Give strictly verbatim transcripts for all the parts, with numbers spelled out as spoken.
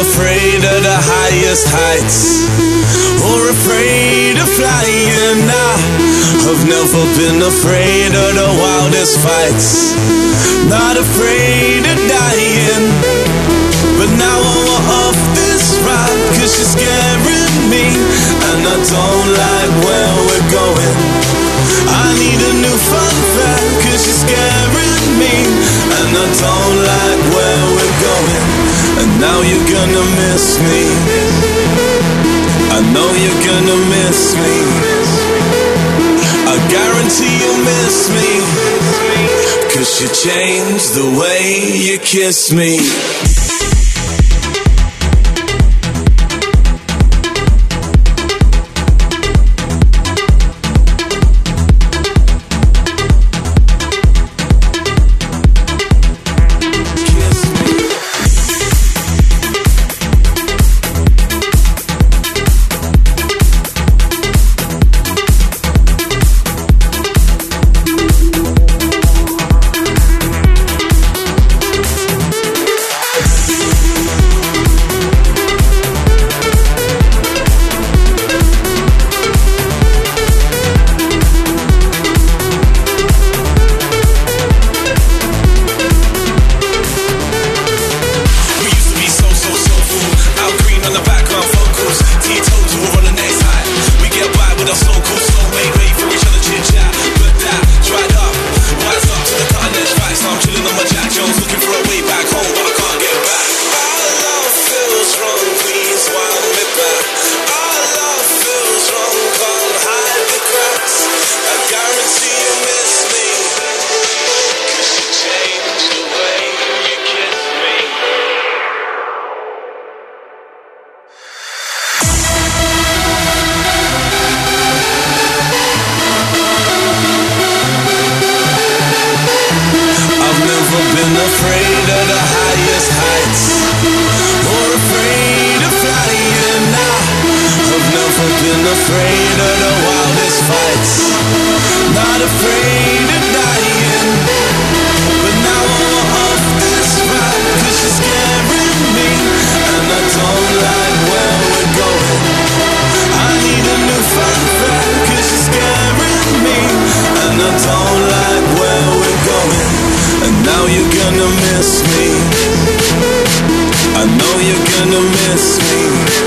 afraid of the highest heights, or afraid of flying. I've never been afraid of the wildest fights, not afraid of dying. But now I'm off this ride, cause you're scaring me, and I don't like where we're going. I need a new fun fact, cause you're scaring me, and I don't like where we're going. And now you're gonna miss me, I know you're gonna miss me, I guarantee you'll miss me, cause you changed the way you kiss me. Been afraid of the highest heights, or afraid of flying. I've never been afraid of the wildest fights, not afraid of dying. But now I'm off this ride, cause you're scaring me, and I don't like where we're going. I need a new fun fact, cause you're scaring me, and I don't like where we're going. And now you're gonna miss me, I know you're gonna miss me,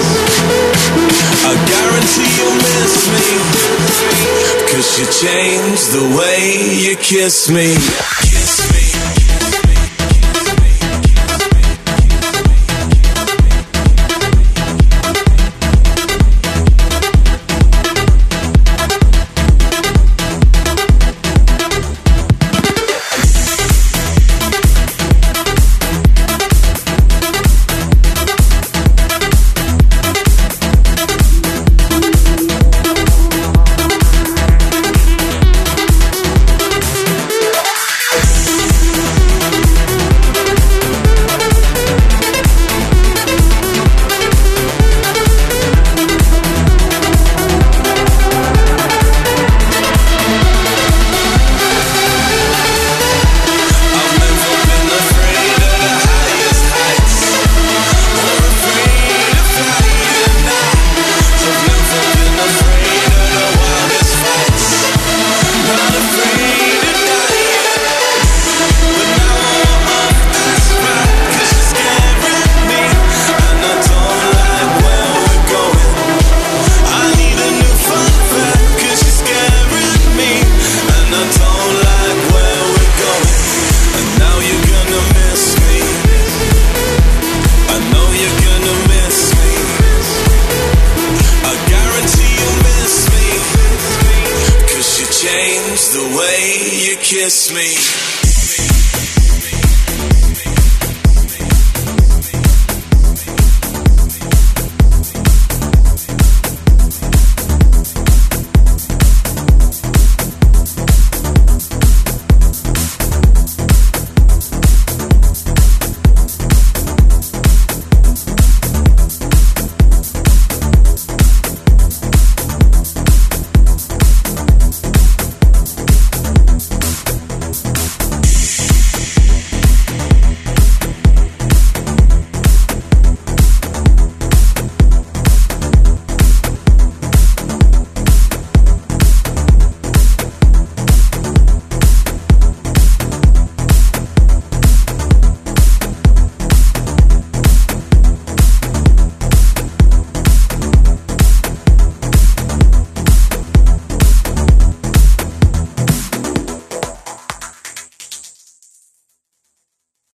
I guarantee you'll miss me, cause you changed the way you kiss me. Kiss me. The way you kiss me.